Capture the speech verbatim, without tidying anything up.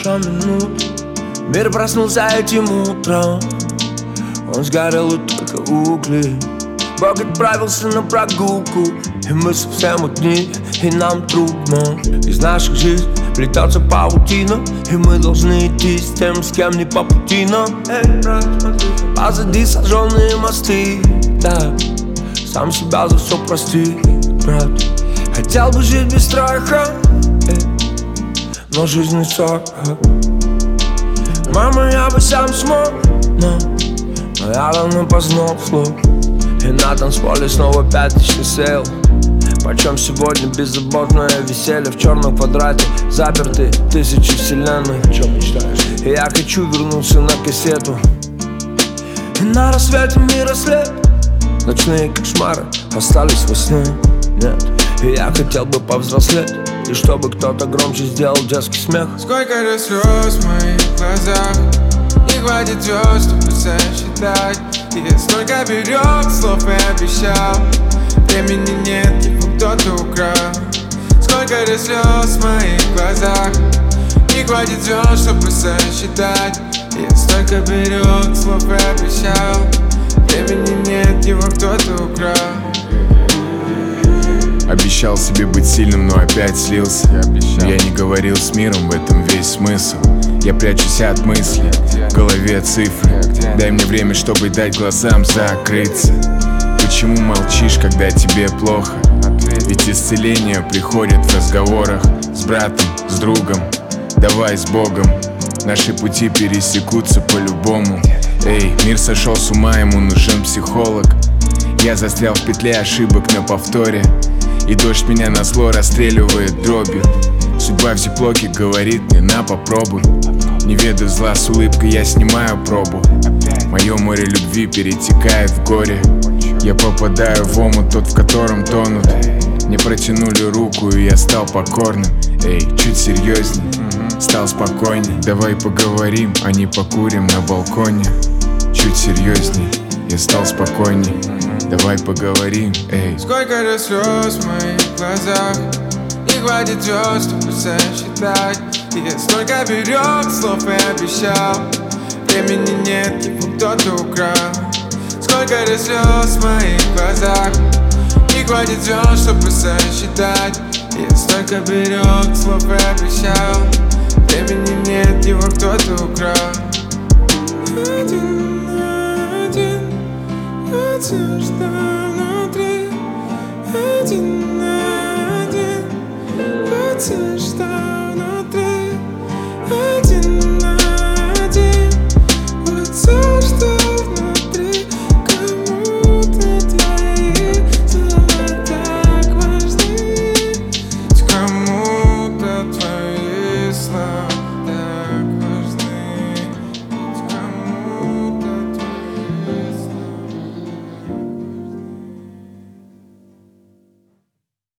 прошло минут. Мир проснулся этим утром. Он сгорел и только угли. Бог отправился на прогулку, и мы совсем одни, и нам трудно. Из наших жизней плетется паутина, и мы должны идти с тем, с кем не по пути нам. Эй, брат, смотри, позади сожженные мосты. Да, сам себя за все прости, брат. Хотел бы жить без страха, эй, но жизнь не сорок. Мама, я бы сам смог, но, но я давно познал слух. И на танцполе снова пять тысяч сел. Почем сегодня беззаботное веселье. В черном квадрате заперты тысячи вселенных. О чем мечтаешь? И я хочу вернуться на кассету. И на рассвете мира след. Ночные кошмары остались во сне. Нет, и я хотел бы повзрослеть, и чтобы кто-то громче сделал детский смех. Сколько же слез в моих глазах, не хватит звезд, чтобы сосчитать. И я столько берег слов и обещал. Времени нет, его кто-то украл. Сколько же слез в моих глазах, не хватит звезд, чтобы сосчитать. И я столько берег слов и обещал. Времени нет, его кто-то украл. Обещал себе быть сильным, но опять слился. Но я не говорил с миром, в этом весь смысл. Я прячусь от мыслей, в голове цифры. Дай мне время, чтобы дать глазам закрыться. Почему молчишь, когда тебе плохо? Ведь исцеление приходит в разговорах с братом, с другом, давай с Богом. Наши пути пересекутся по-любому. Эй, мир сошел с ума, ему нужен психолог. Я застрял в петле ошибок на повторе, и дождь меня назло расстреливает дробью. Судьба в зиплоке говорит мне: на, попробуй. Не ведаю зла, с улыбкой я снимаю пробу. Мое море любви перетекает в горе. Я попадаю в омут, тот, в котором тонут. Мне протянули руку, и я стал покорным. Эй, чуть серьезней, стал спокойней. Давай поговорим, а не покурим на балконе. Чуть серьезней, я стал спокойней. Давай поговорим, эй. Сколько же слез в моих глазах, не хватит звезд, чтобы сосчитать. И я столько берег слов и обещал. Времени нет, его кто-то украл. Сколько же слез в моих глазах, не хватит звезд, чтобы сосчитать. И я столько берег слов и обещал. Времени нет, его кто-то украл. Один на один, вот что внутри. Один на один, вот что